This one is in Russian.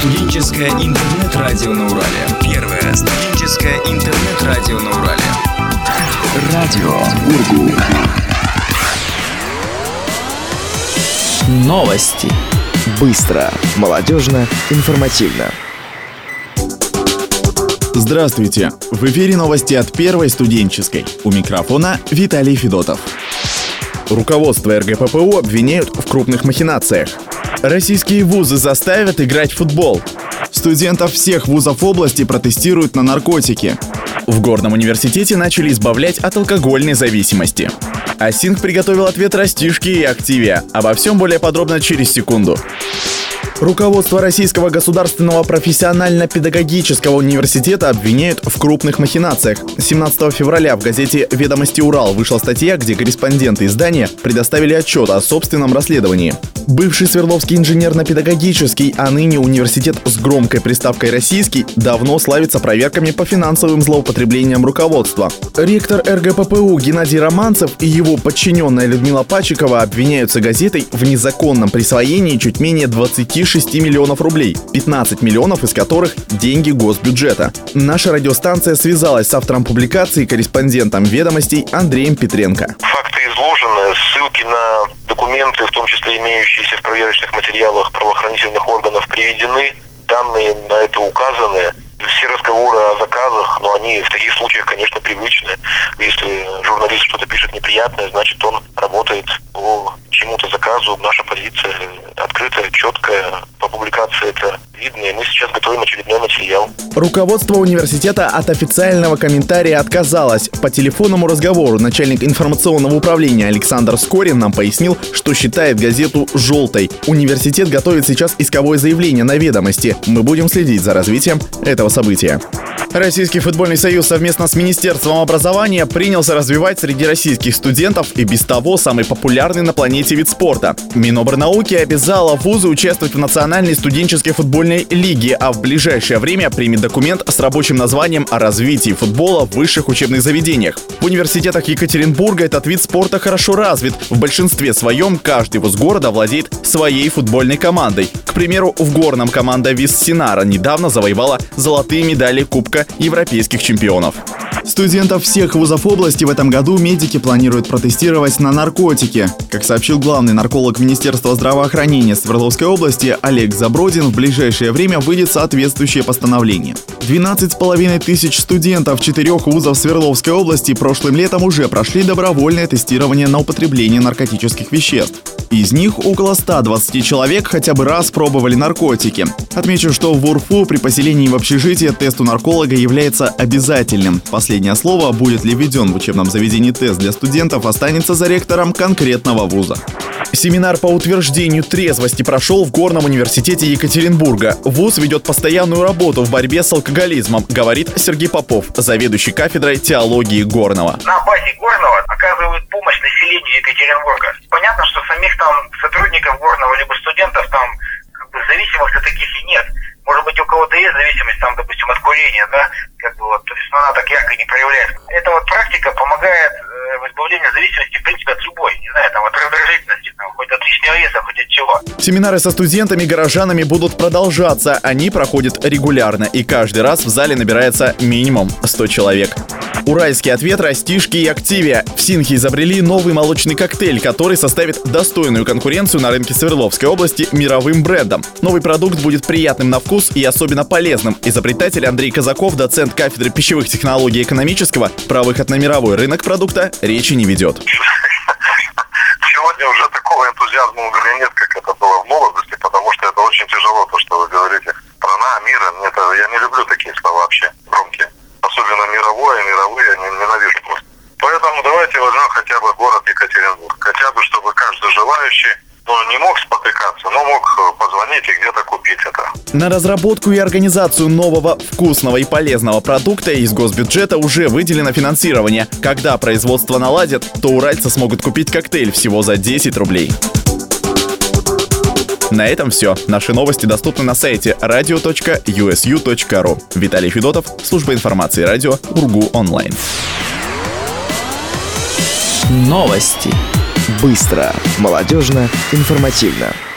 студенческое интернет-радио на Урале. Первое студенческое интернет-радио на Урале. Радио Ургу. Новости. Быстро, молодежно, информативно. Здравствуйте! В эфире новости от Первой студенческой. У микрофона Виталий Федотов. Руководство РГППУ обвиняют в крупных махинациях. Российские вузы заставят играть в футбол. Студентов всех вузов области протестируют на наркотики. В Горном университете начали избавлять от алкогольной зависимости. Асинг приготовил ответ Растишке и Активия. Обо всем более подробно через секунду. Руководство Российского государственного профессионально-педагогического университета обвиняют в крупных махинациях. 17 февраля в газете «Ведомости Урал» вышла статья, где корреспонденты издания предоставили отчет о собственном расследовании. Бывший Свердловский инженерно-педагогический, а ныне университет с громкой приставкой «Российский» давно славится проверками по финансовым злоупотреблениям руководства. Ректор РГППУ Геннадий Романцев и его подчиненная Людмила Пачикова обвиняются газетой в незаконном присвоении чуть менее 26 миллионов рублей, 15 миллионов из которых деньги госбюджета. Наша радиостанция связалась с автором публикации и корреспондентом «Ведомостей» Андреем Петренко. Факты изложены, ссылки на документы, в том числе имеющиеся в проверочных материалах правоохранительных органов, приведены, данные на это указаны. Все разговоры о заказах, но они в таких случаях, конечно, привычны. Если журналист что-то пишет неприятное, значит, он работает по чему-то заказу. Наша позиция открытая, четкая. По публикации это видно, и мы сейчас готовим очередной материал. Руководство университета от официального комментария отказалось. По телефонному разговору начальник информационного управления Александр Скорин нам пояснил, что считает газету «желтой». Университет готовит сейчас исковое заявление на «Ведомости». Мы будем следить за развитием этого события. Российский футбольный союз совместно с Министерством образования принялся развивать среди российских студентов и без того самый популярный на планете вид спорта. Минобрнауки обязала вузы участвовать в национальной студенческой футбольной лиге, а в ближайшее время примет документ с рабочим названием о развитии футбола в высших учебных заведениях. В университетах Екатеринбурга этот вид спорта хорошо развит. В большинстве своем каждый вуз города владеет своей футбольной командой. К примеру, в Горном команда Виссинара недавно завоевала золотые медали Кубка европейских чемпионов. Студентов всех вузов области в этом году медики планируют протестировать на наркотики. Как сообщил главный нарколог Министерства здравоохранения Свердловской области Олег Забродин, в ближайшее время выйдет соответствующее постановление. 12,5 тысяч студентов 4 вузов Свердловской области прошлым летом уже прошли добровольное тестирование на употребление наркотических веществ. Из них около 120 человек хотя бы раз пробовали наркотики. Отмечу, что в УРФУ при поселении в общежитие тест у нарколога является обязательным. Последнее слово, будет ли введен в учебном заведении тест для студентов, останется за ректором конкретного вуза. Семинар по утверждению трезвости прошел в Горном университете Екатеринбурга. ВУЗ ведет постоянную работу в борьбе с алкоголизмом, говорит Сергей Попов, заведующий кафедрой теологии Горного. На базе Горного оказывают помощь населению Екатеринбурга. Понятно, что самих там сотрудников Горного либо студентов там зависимых-то таких и нет. Может быть, у кого-то есть зависимость, там, допустим, от курения, да, то есть она так ярко не проявляется. Эта вот практика помогает в избавлении от зависимости, в принципе, от любой, не знаю, там, от раздражительности, там, хоть от лишнего веса, хоть от чего. Семинары со студентами и горожанами будут продолжаться. Они проходят регулярно, и каждый раз в зале набирается минимум 100 человек. Уральский ответ, Растишке и Активия. В Синхе изобрели новый молочный коктейль, который составит достойную конкуренцию на рынке Свердловской области мировым брендом. Новый продукт будет приятным на вкус и особенно полезным. Изобретатель Андрей Казаков, доцент кафедры пищевых технологий экономического, про выход на мировой рынок продукта речи не ведет. Сегодня уже такого энтузиазма у меня нет, как это было в молодости, потому что это очень тяжело, то, что вы говорите. Страна, мир, я не люблю такие слова вообще, громкие. Особенно мировые, я ненавижу просто. Поэтому давайте возьмем хотя бы город Екатеринбург. Хотя бы, чтобы каждый желающий, не мог спотыкаться, но мог позвонить и где-то купить это. На разработку и организацию нового вкусного и полезного продукта из госбюджета уже выделено финансирование. Когда производство наладят, то уральцы смогут купить коктейль всего за 10 рублей. На этом все. Наши новости доступны на сайте radio.usu.ru. Виталий Федотов, служба информации радио Ургу онлайн. Новости. Быстро, молодежно, информативно.